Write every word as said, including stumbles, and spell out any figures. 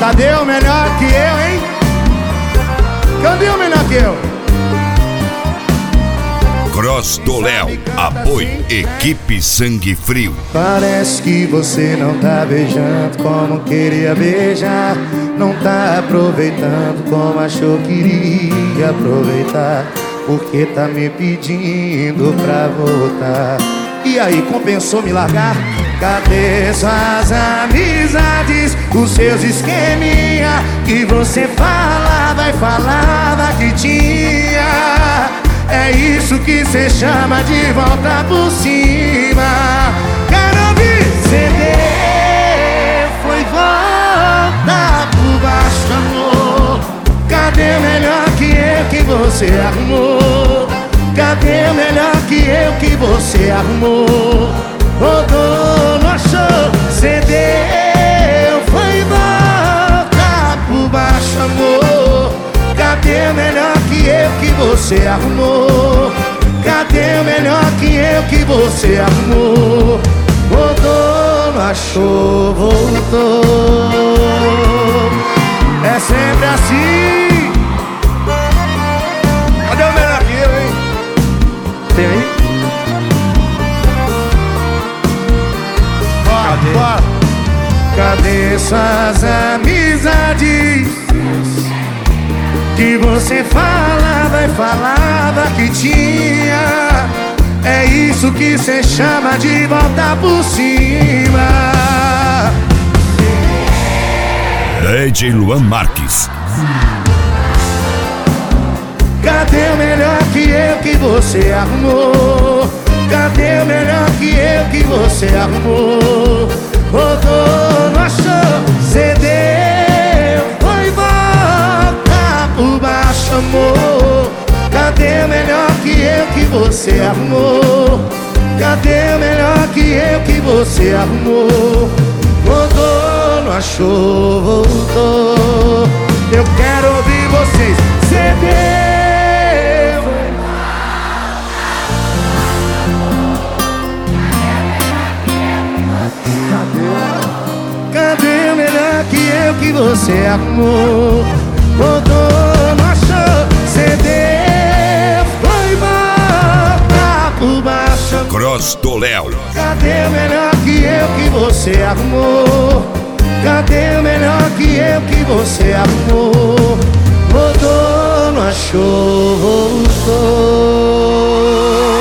Cadê o melhor que eu, hein? Cadê o melhor que eu? Cross do Léo, apoio Equipe Sangue Frio. Parece que você não tá beijando como queria beijar, não tá aproveitando como achou que iria aproveitar, porque tá me pedindo pra voltar. E aí, compensou me largar? Cadê suas amizades, os seus esqueminha que você falava e falava que tinha? É isso que cê chama de volta por cima. Quero ouvir cê deu, foi volta por baixo, amor. Cadê o melhor que eu que você arrumou? Cadê o melhor que eu que você arrumou? Rodou, não achou, cê deu, foi volta por baixo, amor. Cadê o melhor que eu que você arrumou? Cadê o melhor que eu que você arrumou? Rodou, não achou, voltou. É sempre assim. Cadê o melhor que eu, hein? Tem aí? Cadê? Bora. Cadê suas amizades que você falava e falava que tinha? É isso que cê chama de volta por cima. D J Luan Marques. Cadê o melhor que eu que você arrumou? Cadê o melhor que eu que você arrumou? Rodou, não achou, cê deu, foi volta por baixo, amor. Cadê o melhor que eu que você arrumou? Cadê o melhor que eu que você arrumou? Rodou, não achou, voltou. Eu quero ouvir vocês. Cê deu. Cadê o melhor que eu que você arrumou? Rodou, não achou, cê deu, foi volta por baixo. Cross do Léo. Cadê o melhor que eu que você arrumou? Cadê o melhor que eu que você arrumou? Rodou, não achou, voltou.